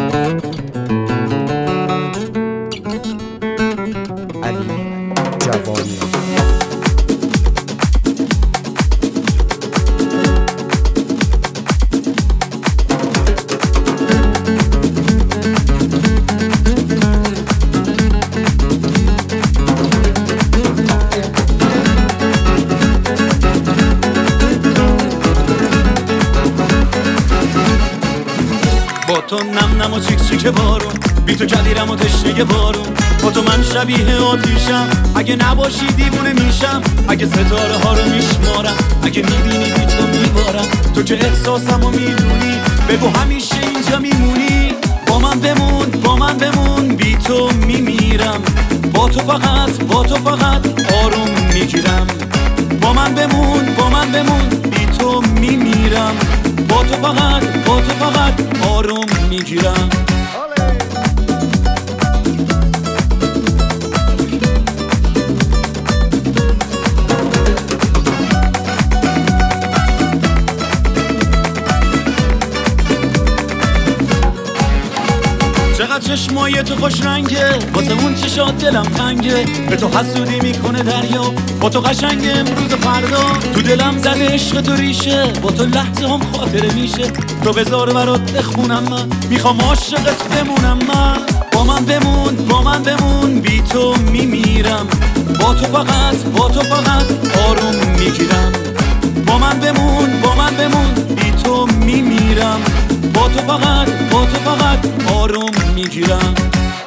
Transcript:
علی جوانی. با تو نم نم و چیک چیک بارون، بی تو جلیرم و تشنه بارون. با تو من شبیه آتیشم، اگه نباشی دیوونه میشم. اگه ستاره ها رو میشمارم، اگه میبینی بی تو میبارم. تو که احساسم و میدونی، بگو همیشه اینجا میمونی. با من بمون، با من بمون، بی تو میمیرم. با تو فقط آروم میگیرم. با من بمون، با من بمون، بی تو میمیرم. با تو فقط آروم میگیرم. چقدر چشمای تو خوش رنگه، واسه اون چشات دلم تنگه. به تو حسودی میکنه دریا، با تو قشنگ امروز فردا. تو دلم زده عشق تو ریشه، با تو لحظه هم خاطره میشه. تو بذار برات بخونم، من میخوام عاشقت بمونم. من با من بمون، با من بمون، بی تو میمیرم. با تو فقط آروم میگیرم. با من بمون، با من بمون، بی تو میمیرم. با تو فقط آروم میگیرم.